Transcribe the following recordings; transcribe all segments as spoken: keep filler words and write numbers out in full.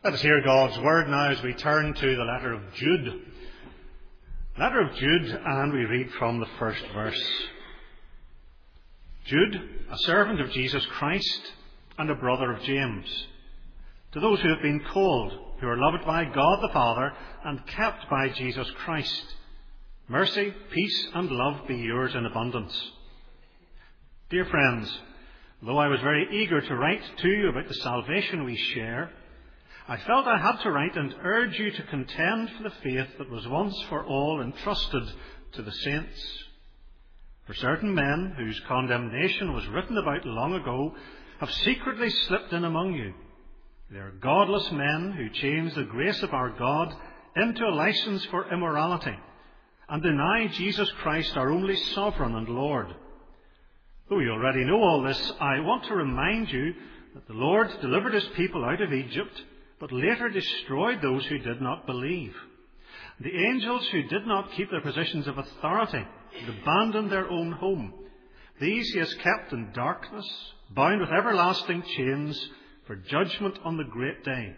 Let us hear God's word now as we turn to the letter of Jude. Letter of Jude, and we read from the first verse. Jude, a servant of Jesus Christ and a brother of James, to those who have been called, who are loved by God the Father and kept by Jesus Christ, mercy, peace and love be yours in abundance. Dear friends, though I was very eager to write to you about the salvation we share, I felt I had to write and urge you to contend for the faith that was once for all entrusted to the saints. For certain men, whose condemnation was written about long ago, have secretly slipped in among you. They are godless men who change the grace of our God into a license for immorality and deny Jesus Christ, our only sovereign and Lord. Though you already know all this, I want to remind you that the Lord delivered his people out of Egypt, but later destroyed those who did not believe. The angels who did not keep their positions of authority and abandoned their own home, these he has kept in darkness, bound with everlasting chains for judgment on the great day.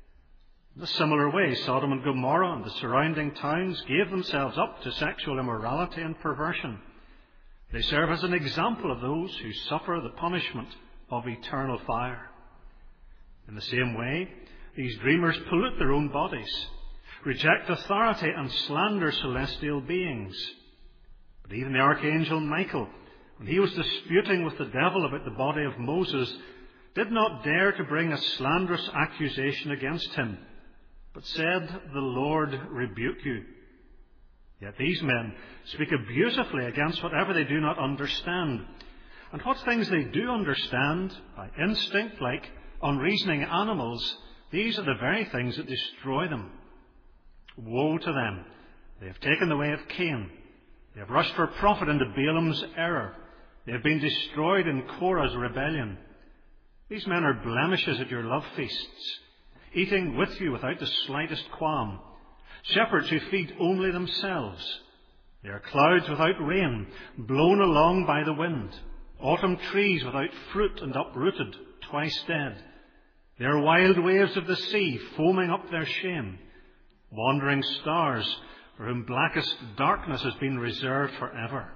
In a similar way, Sodom and Gomorrah and the surrounding towns gave themselves up to sexual immorality and perversion. They serve as an example of those who suffer the punishment of eternal fire. In the same way, these dreamers pollute their own bodies, reject authority and slander celestial beings. But even the archangel Michael, when he was disputing with the devil about the body of Moses, did not dare to bring a slanderous accusation against him, but said, "The Lord rebuke you." Yet these men speak abusively against whatever they do not understand. And what things they do understand, by instinct like unreasoning animals, these are the very things that destroy them. Woe to them! They have taken the way of Cain. They have rushed for profit into Balaam's error. They have been destroyed in Korah's rebellion. These men are blemishes at your love feasts, eating with you without the slightest qualm. Shepherds who feed only themselves. They are clouds without rain, blown along by the wind. Autumn trees without fruit and uprooted, twice dead. They are wild waves of the sea, foaming up their shame. Wandering stars, for whom blackest darkness has been reserved forever.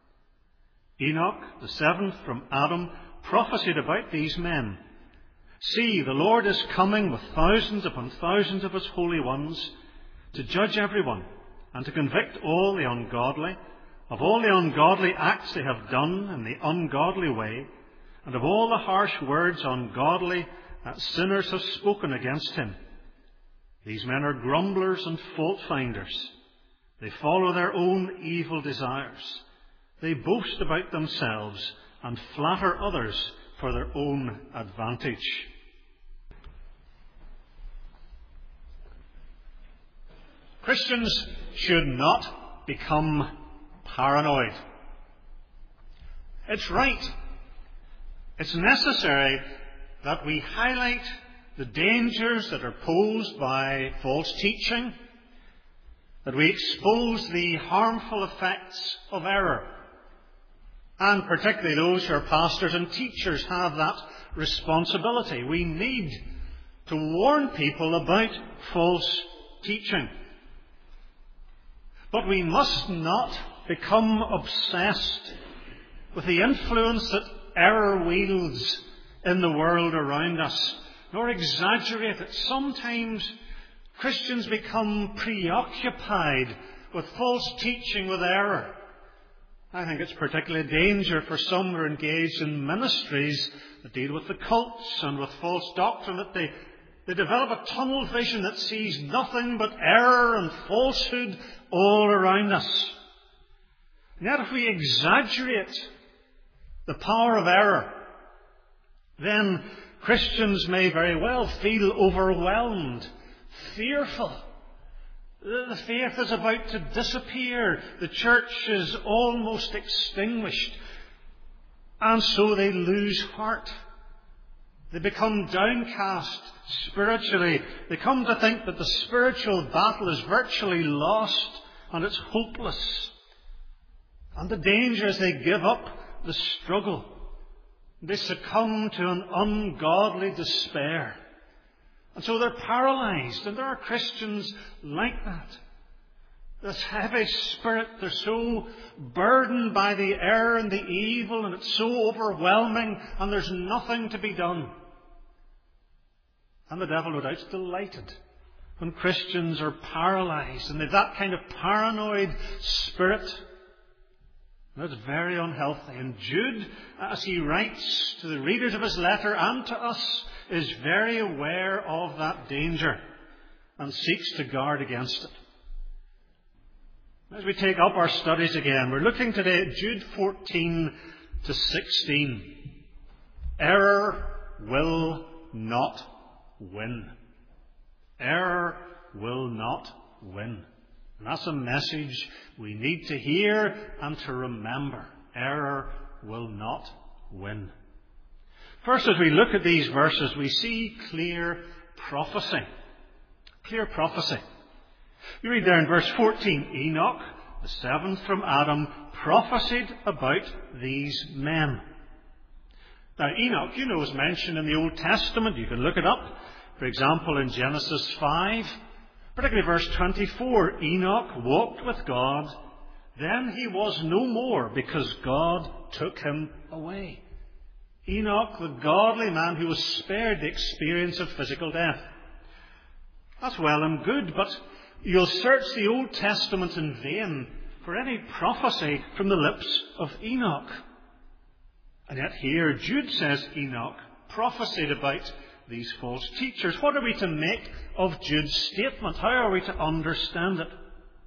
Enoch, the seventh from Adam, prophesied about these men. See, the Lord is coming with thousands upon thousands of his holy ones, to judge everyone, and to convict all the ungodly, of all the ungodly acts they have done in the ungodly way, and of all the harsh words ungodly that sinners have spoken against him. These men are grumblers and fault-finders. They follow their own evil desires. They boast about themselves and flatter others for their own advantage. Christians should not become paranoid. It's right. It's necessary that we highlight the dangers that are posed by false teaching, that we expose the harmful effects of error. And particularly those who are pastors and teachers have that responsibility. We need to warn people about false teaching. But we must not become obsessed with the influence that error wields in the world around us, nor exaggerate it. Sometimes Christians become preoccupied with false teaching, with error. I think it's particularly a danger for some who are engaged in ministries that deal with the cults and with false doctrine, that they, they develop a tunnel vision that sees nothing but error and falsehood all around us. And yet if we exaggerate the power of error, then Christians may very well feel overwhelmed, fearful. The faith is about to disappear. The church is almost extinguished. And so they lose heart. They become downcast spiritually. They come to think that the spiritual battle is virtually lost and it's hopeless. And the danger is they give up the struggle. They succumb to an ungodly despair. And so they're paralyzed, and there are Christians like that. This heavy spirit, they're so burdened by the error and the evil, and it's so overwhelming, and there's nothing to be done. And the devil, no doubt, is delighted when Christians are paralyzed, and they've that kind of paranoid spirit. That's very unhealthy. And Jude, as he writes to the readers of his letter and to us, is very aware of that danger and seeks to guard against it. As we take up our studies again, we're looking today at Jude fourteen to sixteen. Error will not win. Error will not win. And that's a message we need to hear and to remember. Error will not win. First, as we look at these verses, we see clear prophecy. Clear prophecy. You read there in verse fourteen, Enoch, the seventh from Adam, prophesied about these men. Now, Enoch, you know, is mentioned in the Old Testament. You can look it up. For example, in Genesis five, particularly verse twenty-four, Enoch walked with God. Then he was no more because God took him away. Enoch, the godly man who was spared the experience of physical death. That's well and good, but you'll search the Old Testament in vain for any prophecy from the lips of Enoch. And yet here Jude says Enoch prophesied about these false teachers. What are we to make of Jude's statement? How are we to understand it?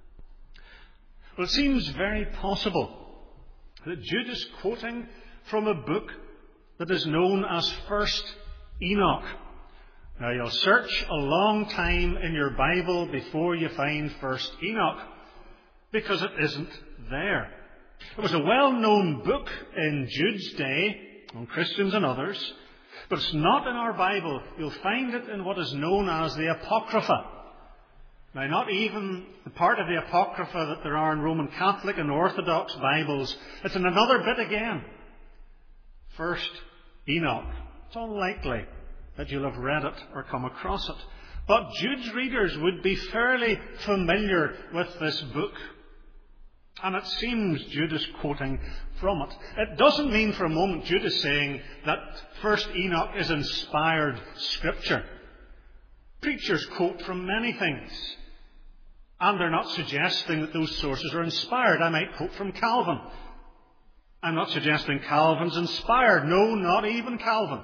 Well, it seems very possible that Jude is quoting from a book that is known as First Enoch. Now, you'll search a long time in your Bible before you find First Enoch, because it isn't there. It was a well-known book in Jude's day, on Christians and others, but it's not in our Bible. You'll find it in what is known as the Apocrypha. Now, not even the part of the Apocrypha that there are in Roman Catholic and Orthodox Bibles. It's in another bit again. First Enoch. It's unlikely that you'll have read it or come across it. But Jude's readers would be fairly familiar with this book. And it seems Jude is quoting from it. It doesn't mean for a moment Jude is saying that First Enoch is inspired scripture. Preachers quote from many things. And they're not suggesting that those sources are inspired. I might quote from Calvin. I'm not suggesting Calvin's inspired. No, not even Calvin.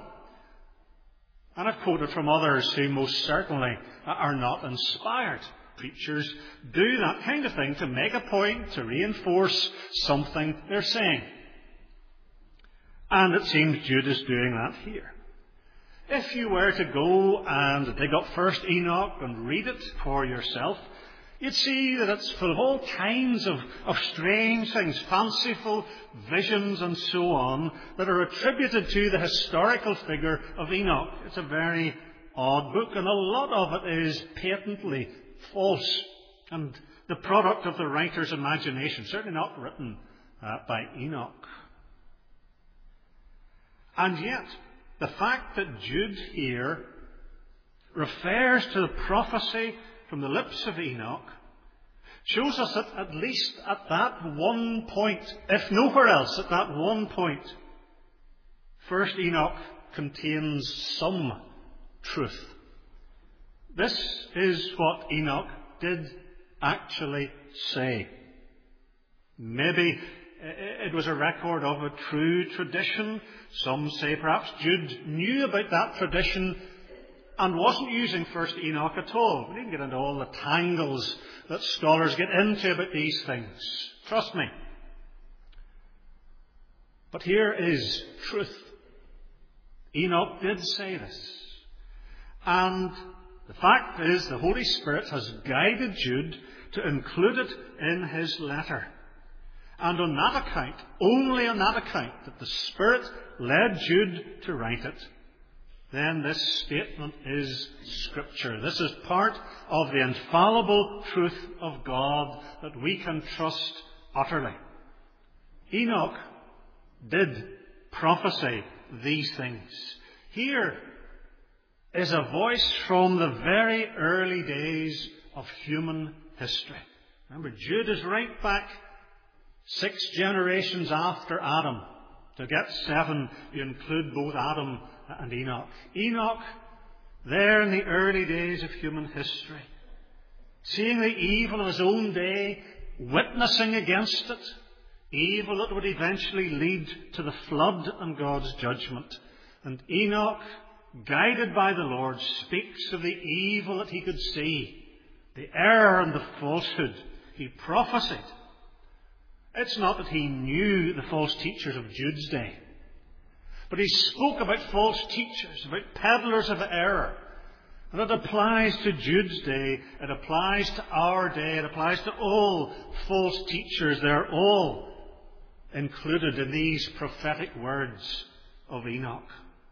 And I've quoted from others who most certainly are not inspired. Preachers do that kind of thing to make a point, to reinforce something they're saying. And it seems Jude is doing that here. If you were to go and dig up First Enoch and read it for yourself, you'd see that it's full of all kinds of, of strange things, fanciful visions and so on, that are attributed to the historical figure of Enoch. It's a very odd book, and a lot of it is patently false and the product of the writer's imagination, certainly not written uh, by Enoch. And yet, the fact that Jude here refers to the prophecy from the lips of Enoch shows us that at least at that one point, if nowhere else, at that one point, First Enoch contains some truth. This is what Enoch did actually say. Maybe it was a record of a true tradition. Some say perhaps Jude knew about that tradition and wasn't using First Enoch at all. We didn't get into all the tangles that scholars get into about these things. Trust me. But here is truth. Enoch did say this. And the fact is, the Holy Spirit has guided Jude to include it in his letter. And on that account, only on that account, that the Spirit led Jude to write it, then this statement is Scripture. This is part of the infallible truth of God that we can trust utterly. Enoch did prophesy these things. Here, is a voice from the very early days of human history. Remember, Jude is right back six generations after Adam. To get seven, you include both Adam and Enoch. Enoch, there in the early days of human history, seeing the evil of his own day, witnessing against it, evil that would eventually lead to the flood and God's judgment. And Enoch, guided by the Lord, speaks of the evil that he could see, the error and the falsehood. He prophesied. It's not that he knew the false teachers of Jude's day, but he spoke about false teachers, about peddlers of error. And it applies to Jude's day, it applies to our day, it applies to all false teachers. They're all included in these prophetic words of Enoch.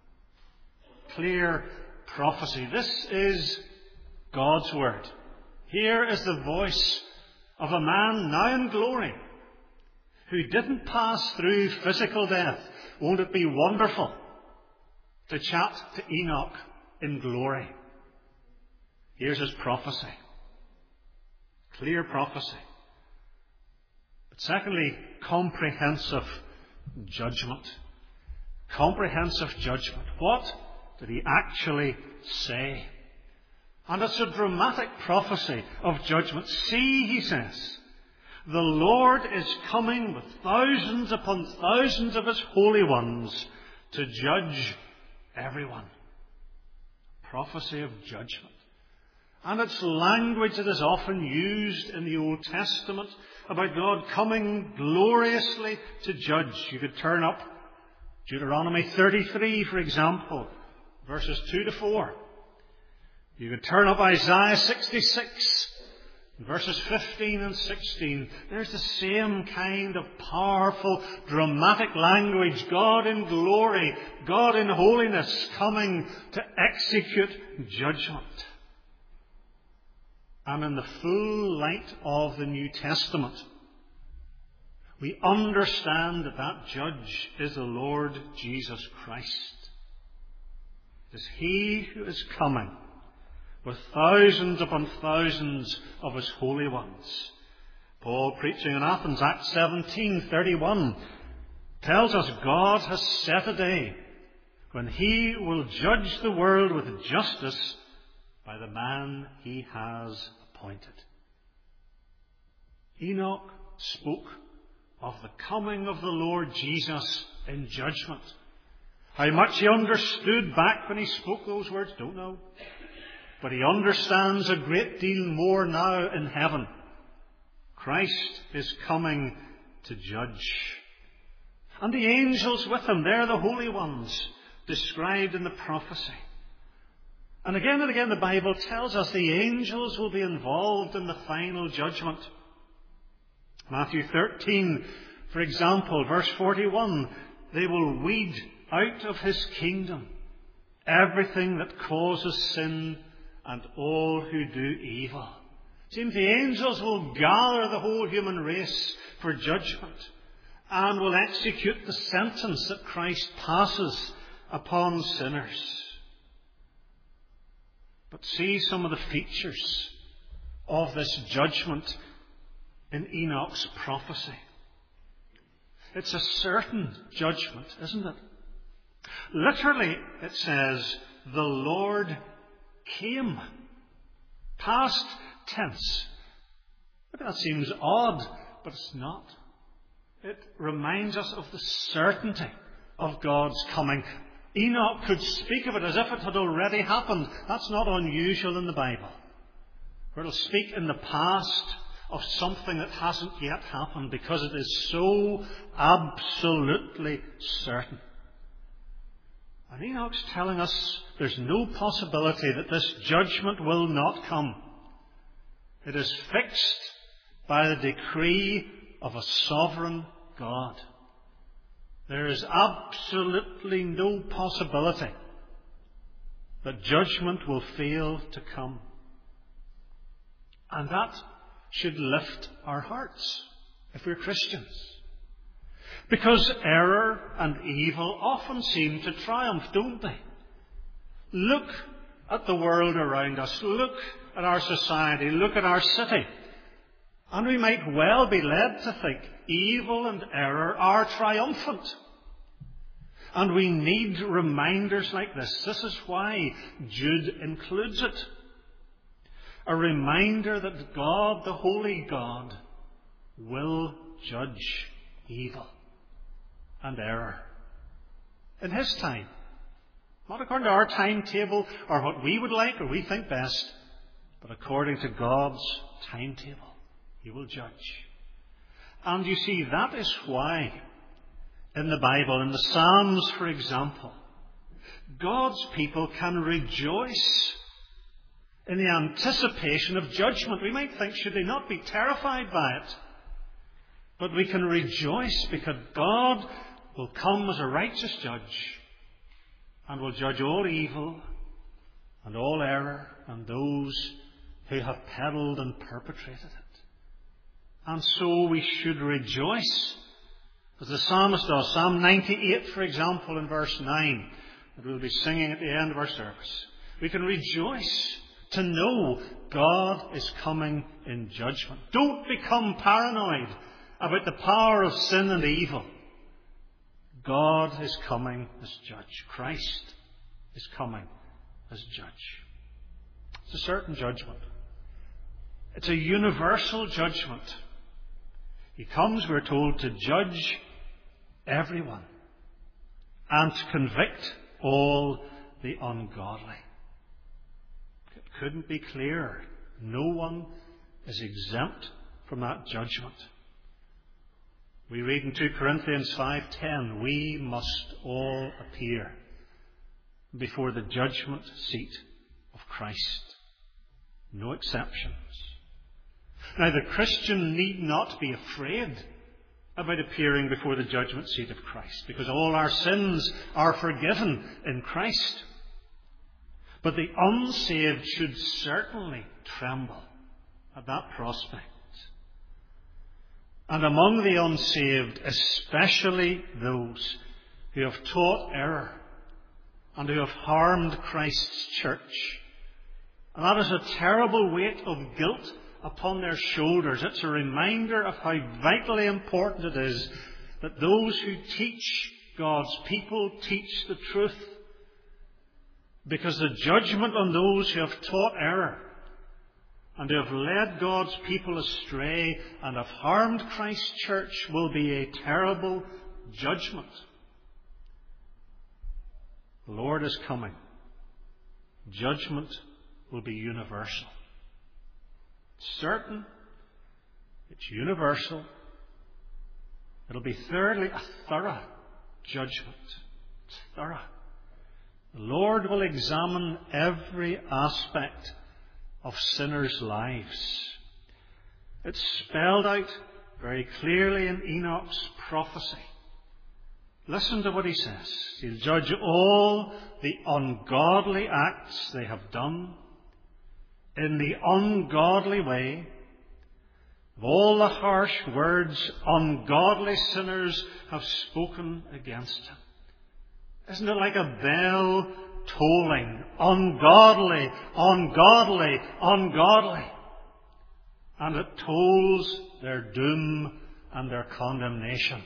Clear prophecy. This is God's word. Here is the voice of a man now in glory who didn't pass through physical death. Won't it be wonderful to chat to Enoch in glory? Here's his prophecy. Clear prophecy. But secondly, comprehensive judgment. Comprehensive judgment. What did he actually say? And it's a dramatic prophecy of judgment. See, he says, the Lord is coming with thousands upon thousands of his holy ones to judge everyone. Prophecy of judgment. And it's language that is often used in the Old Testament about God coming gloriously to judge. You could turn up Deuteronomy thirty-three, for example, verses two to four. You could turn up Isaiah sixty-six, verses fifteen and sixteen. There's the same kind of powerful, dramatic language. God in glory, God in holiness, coming to execute judgment. And in the full light of the New Testament, we understand that that judge is the Lord Jesus Christ. It is he who is coming with thousands upon thousands of his holy ones. Paul, preaching in Athens, Acts seventeen thirty-one, tells us God has set a day when he will judge the world with justice by the man he has appointed. Enoch spoke of the coming of the Lord Jesus in judgment. How much he understood back when he spoke those words, don't know. But he understands a great deal more now in heaven. Christ is coming to judge. And the angels with him, they're the holy ones described in the prophecy. And again and again the Bible tells us the angels will be involved in the final judgment. Matthew thirteen, for example, verse forty-one, they will weed out of his kingdom everything that causes sin and all who do evil. It seems the angels will gather the whole human race for judgment and will execute the sentence that Christ passes upon sinners. But see some of the features of this judgment in Enoch's prophecy. It's a certain judgment, isn't it? Literally, it says, the Lord came. Past tense. Maybe that seems odd, but it's not. It reminds us of the certainty of God's coming. Enoch could speak of it as if it had already happened. That's not unusual in the Bible, where it'll speak in the past of something that hasn't yet happened because it is so absolutely certain. And Enoch's telling us there's no possibility that this judgment will not come. It is fixed by the decree of a sovereign God. There is absolutely no possibility that judgment will fail to come. And that should lift our hearts if we're Christians. Because error and evil often seem to triumph, don't they? Look at the world around us, look at our society, look at our city, and we might well be led to think evil and error are triumphant. And we need reminders like this. This is why Jude includes it. A reminder that God, the holy God, will judge evil and error in His time. Not according to our timetable or what we would like or we think best, but according to God's timetable. He will judge. And you see, that is why in the Bible, in the Psalms, for example, God's people can rejoice in the anticipation of judgment. We might think, should they not be terrified by it? But we can rejoice because God will come as a righteous judge and will judge all evil and all error and those who have peddled and perpetrated it. And so we should rejoice, as the psalmist does. Psalm ninety-eight, for example, in verse nine, that we'll be singing at the end of our service. We can rejoice to know God is coming in judgment. Don't become paranoid about the power of sin and evil. God is coming as judge. Christ is coming as judge. It's a certain judgment. It's a universal judgment. He comes, we're told, to judge everyone and to convict all the ungodly. It couldn't be clearer. No one is exempt from that judgment. We read in two Corinthians five ten, we must all appear before the judgment seat of Christ. No exceptions. Now, the Christian need not be afraid about appearing before the judgment seat of Christ, because all our sins are forgiven in Christ. But the unsaved should certainly tremble at that prospect. And among the unsaved, especially those who have taught error and who have harmed Christ's church. And that is a terrible weight of guilt upon their shoulders. It's a reminder of how vitally important it is that those who teach God's people teach the truth. Because the judgment on those who have taught error and who have led God's people astray and have harmed Christ's church will be a terrible judgment. The Lord is coming. Judgment will be universal. It's certain. It's universal. It'll be, thirdly, a thorough judgment. It's thorough. The Lord will examine every aspect of sinners' lives. It's spelled out very clearly in Enoch's prophecy. Listen to what he says. He'll judge all the ungodly acts they have done in the ungodly way, of all the harsh words ungodly sinners have spoken against him. Isn't it like a bell tolling? Ungodly, ungodly, ungodly. And it tolls their doom and their condemnation.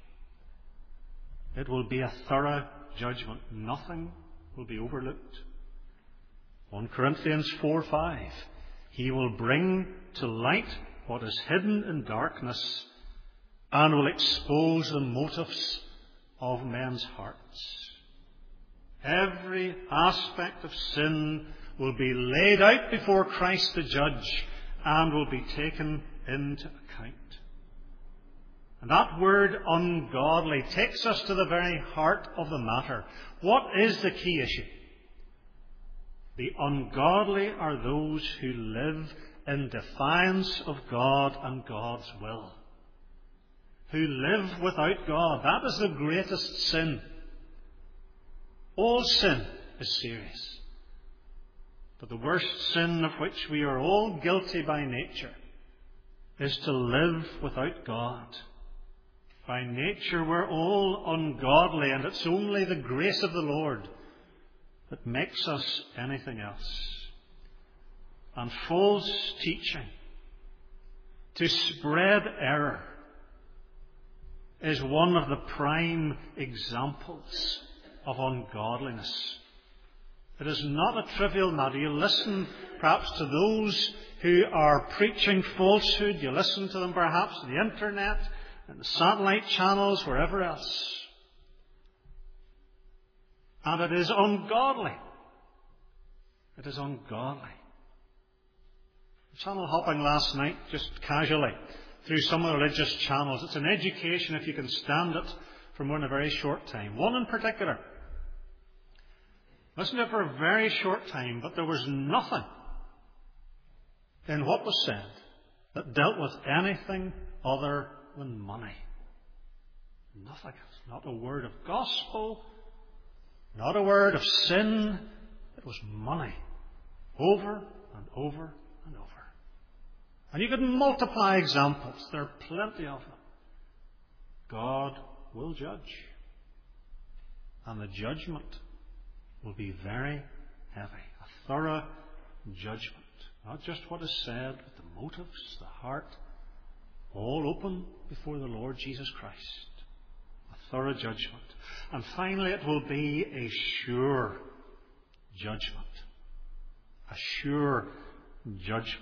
It will be a thorough judgment. Nothing will be overlooked. First Corinthians four five. He will bring to light what is hidden in darkness and will expose the motives of men's hearts. Every aspect of sin will be laid out before Christ the judge and will be taken into account. And that word ungodly takes us to the very heart of the matter. What is the key issue? The ungodly are those who live in defiance of God and God's will. Who live without God. That is the greatest sin. All sin is serious. But the worst sin of which we are all guilty by nature is to live without God. By nature we're all ungodly, and it's only the grace of the Lord that makes us anything else. And false teaching, to spread error, is one of the prime examples of ungodliness. It is not a trivial matter. You listen perhaps to those who are preaching falsehood. You listen to them perhaps on the internet and the satellite channels, wherever else. And it is ungodly. It is ungodly. Channel hopping last night, just casually, through some of the religious channels. It's an education if you can stand it for more than a very short time. One in particular. Listened to it for a very short time, but there was nothing in what was said that dealt with anything other than money. Nothing. Not a word of gospel, not a word of sin. It was money. Over and over and over. And you could multiply examples. There are plenty of them. God will judge. And the judgment will be very heavy. A thorough judgment. Not just what is said, but the motives, the heart, all open before the Lord Jesus Christ. A thorough judgment. And finally, it will be a sure judgment. A sure judgment.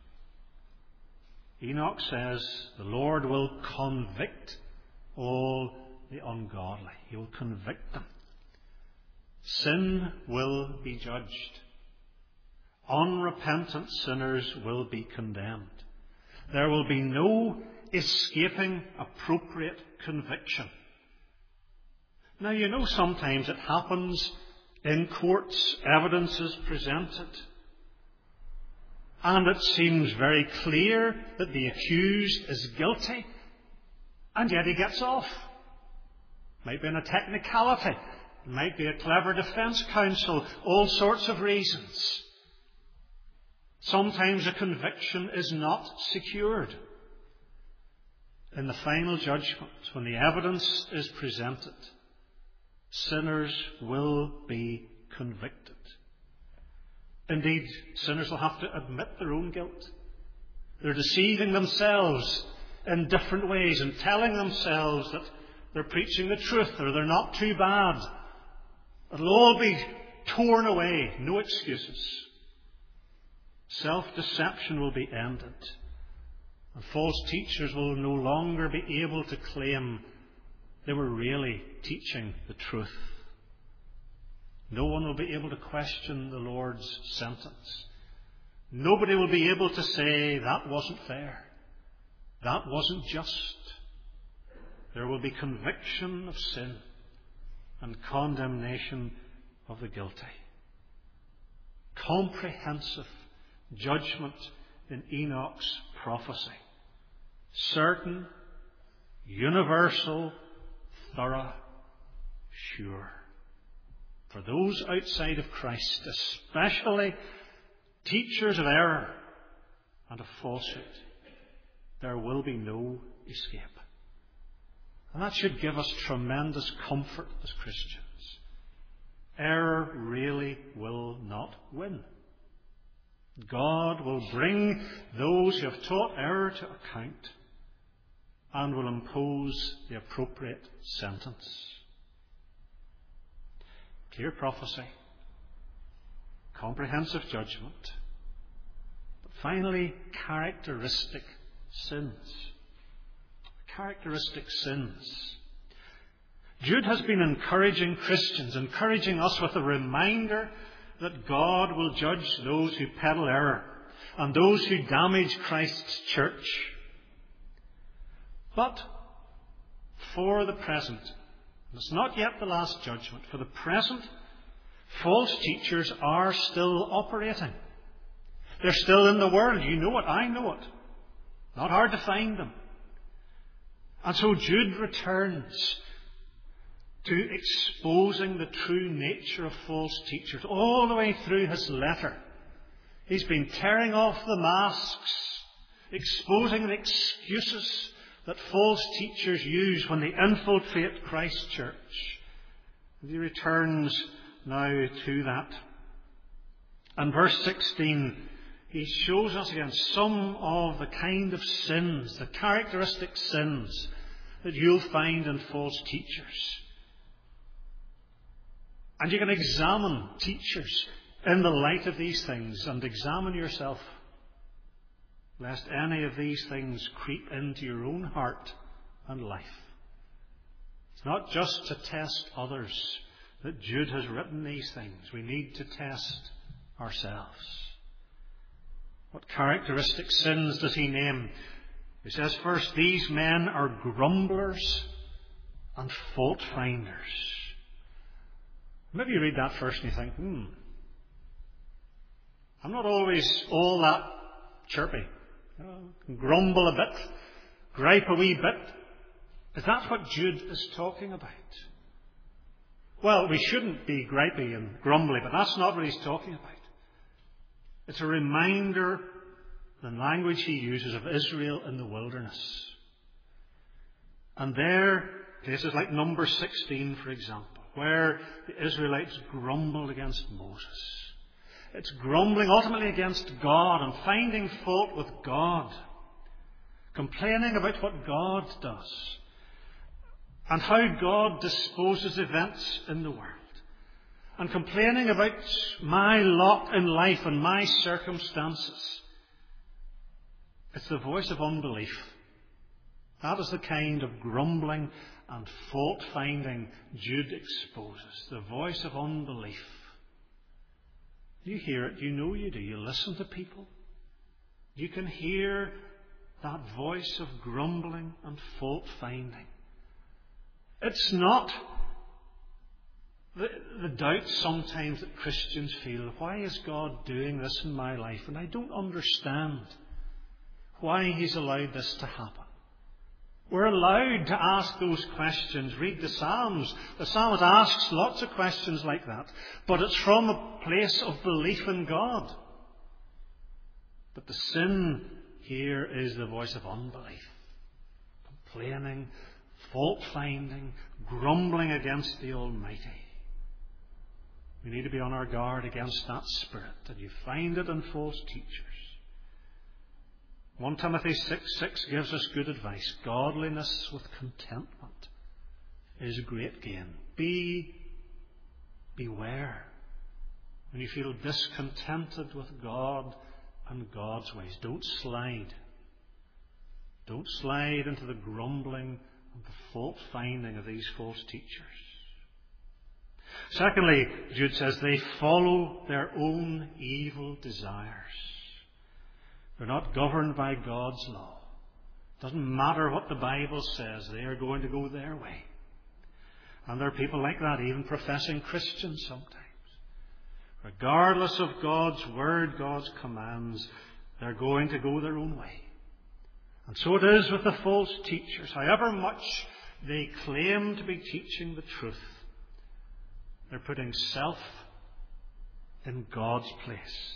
Enoch says the Lord will convict all the ungodly. He will convict them. Sin will be judged. Unrepentant sinners will be condemned. There will be no escaping appropriate conviction. Now, you know, sometimes it happens in courts, evidence is presented, and it seems very clear that the accused is guilty, and yet he gets off. Might be in a technicality. It might be a clever defence counsel. All sorts of reasons. Sometimes a conviction is not secured. In the final judgment, when the evidence is presented, sinners will be convicted. Indeed, sinners will have to admit their own guilt. They're deceiving themselves in different ways and telling themselves that they're preaching the truth or they're not too bad. It'll all be torn away. No excuses. Self-deception will be ended. And false teachers will no longer be able to claim they were really teaching the truth. No one will be able to question the Lord's sentence. Nobody will be able to say that wasn't fair. That wasn't just. There will be conviction of sin and condemnation of the guilty. Comprehensive judgment in Enoch's prophecy. Certain, universal, thorough, sure. For those outside of Christ, especially teachers of error and of falsehood, there will be no escape. And that should give us tremendous comfort as Christians. Error really will not win. God will bring those who have taught error to account and will impose the appropriate sentence. Clear prophecy, comprehensive judgment, but finally, characteristic sins. Characteristic sins. Jude has been encouraging Christians, encouraging us with a reminder that God will judge those who peddle error and those who damage Christ's church. But for the present, and it's not yet the last judgment, for the present, false teachers are still operating. They're still in the world. You know it. I know it. Not hard to find them. And so Jude returns to exposing the true nature of false teachers all the way through his letter. He's been tearing off the masks, exposing the excuses that false teachers use when they infiltrate Christ's church. And he returns now to that. And verse sixteen, he shows us again some of the kind of sins, the characteristic sins that you'll find in false teachers. And you can examine teachers in the light of these things and examine yourself, lest any of these things creep into your own heart and life. It's not just to test others that Jude has written these things. We need to test ourselves. What characteristic sins does he name? He says first, these men are grumblers and fault finders. Maybe you read that first and you think, hmm, I'm not always all that chirpy. You know, grumble a bit, gripe a wee bit. Is that what Jude is talking about? Well, we shouldn't be gripey and grumbly, but that's not what he's talking about. It's a reminder, the language he uses, of Israel in the wilderness. And there, places like Numbers sixteen, for example, where the Israelites grumbled against Moses. It's grumbling ultimately against God and finding fault with God, complaining about what God does and how God disposes events in the world, and complaining about my lot in life and my circumstances. It's the voice of unbelief. That is the kind of grumbling and fault-finding Jude exposes. The voice of unbelief. You hear it, you know you do. You listen to people. You can hear that voice of grumbling and fault-finding. It's not the, the doubt sometimes that Christians feel, why is God doing this in my life? And I don't understand why He's allowed this to happen. We're allowed to ask those questions. Read the Psalms. The psalmist asks lots of questions like that. But it's from a place of belief in God. But the sin here is the voice of unbelief. Complaining, fault-finding, grumbling against the Almighty. We need to be on our guard against that spirit. And you find it in false teachers. First Timothy six six gives us good advice. Godliness with contentment is great gain. Be, beware. When you feel discontented with God and God's ways, don't slide. Don't slide into the grumbling and the fault-finding of these false teachers. Secondly, Jude says they follow their own evil desires. They're not governed by God's law. It doesn't matter what the Bible says, they are going to go their way. And there are people like that, even professing Christians sometimes. Regardless of God's word, God's commands, they're going to go their own way. And so it is with the false teachers. However much they claim to be teaching the truth, they're putting self in God's place.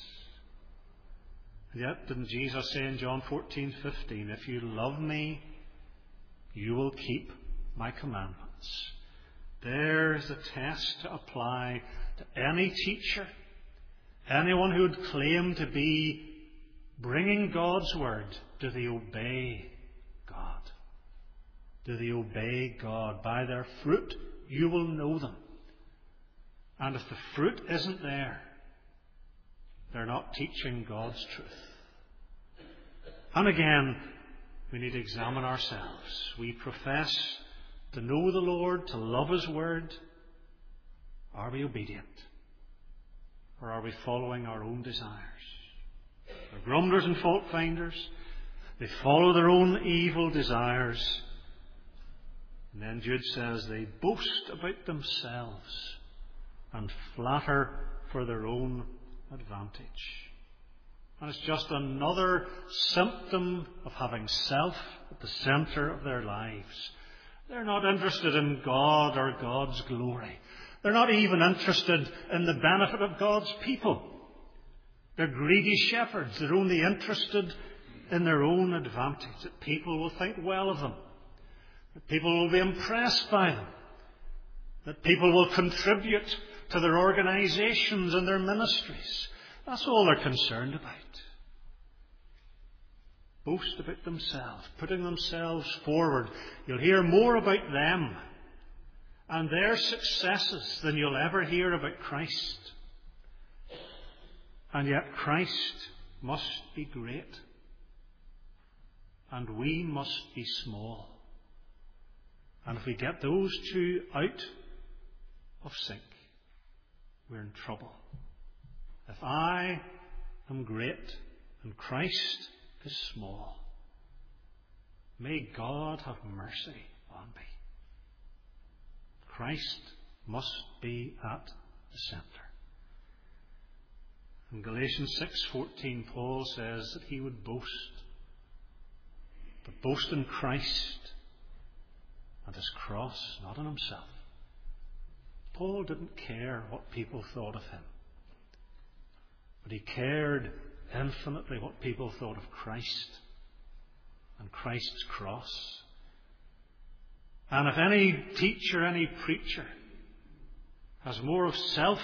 Yet, didn't Jesus say in John fourteen fifteen, if you love me, you will keep my commandments. There's a test to apply to any teacher, anyone who would claim to be bringing God's word. Do they obey God? Do they obey God? By their fruit you will know them. And if the fruit isn't there, they're not teaching God's truth. And again, we need to examine ourselves. We profess to know the Lord, to love His word. Are we obedient? Or are we following our own desires? They're grumblers and fault finders. They follow their own evil desires. And then Jude says they boast about themselves and flatter for their own advantage. And it's just another symptom of having self at the centre of their lives. They're not interested in God or God's glory. They're not even interested in the benefit of God's people. They're greedy shepherds. They're only interested in their own advantage, that people will think well of them, that people will be impressed by them, that people will contribute to their organisations and their ministries. That's all they're concerned about. Boast about themselves, putting themselves forward. You'll hear more about them and their successes than you'll ever hear about Christ. And yet Christ must be great, and we must be small. And if we get those two out of sync, we're in trouble. If I am great and Christ is small, may God have mercy on me. Christ must be at the centre. In Galatians six fourteen, Paul says that he would boast, but boast in Christ and his cross, not in himself. Paul didn't care what people thought of him, but he cared infinitely what people thought of Christ and Christ's cross. And if any teacher, any preacher has more of self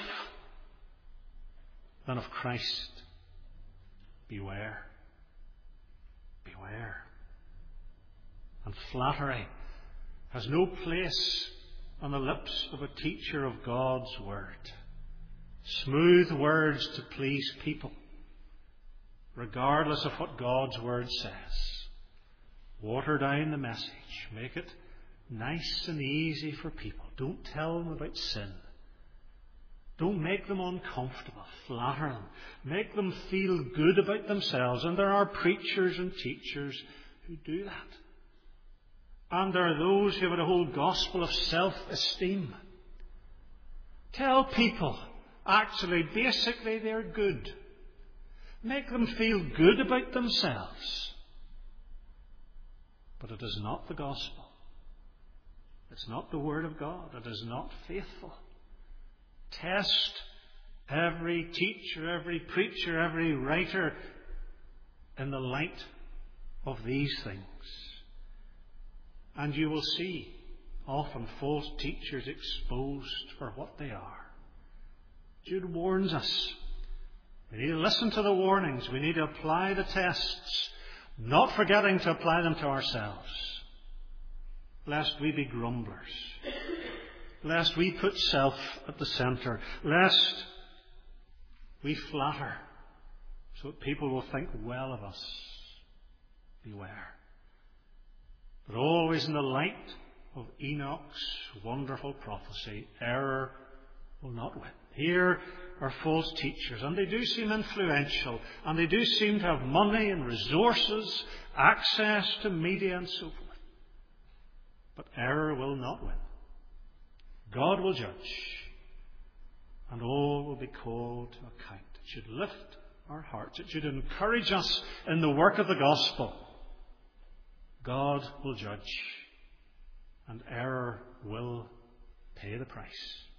than of Christ, beware. Beware. And flattery has no place on the lips of a teacher of God's Word. Smooth words to please people, regardless of what God's Word says. Water down the message. Make it nice and easy for people. Don't tell them about sin. Don't make them uncomfortable. Flatter them. Make them feel good about themselves. And there are preachers and teachers who do that. And there are those who have a whole gospel of self-esteem. Tell people, actually, basically, they're good. Make them feel good about themselves. But it is not the gospel. It's not the Word of God. It is not faithful. Test every teacher, every preacher, every writer in the light of these things. And you will see often false teachers exposed for what they are. Jude warns us. We need to listen to the warnings. We need to apply the tests, not forgetting to apply them to ourselves, lest we be grumblers, lest we put self at the centre, lest we flatter so that people will think well of us. Beware. But always in the light of Enoch's wonderful prophecy, error will not win. Here are false teachers, and they do seem influential, and they do seem to have money and resources, access to media and so forth. But error will not win. God will judge, and all will be called to account. It should lift our hearts. It should encourage us in the work of the gospel. God will judge, and error will pay the price.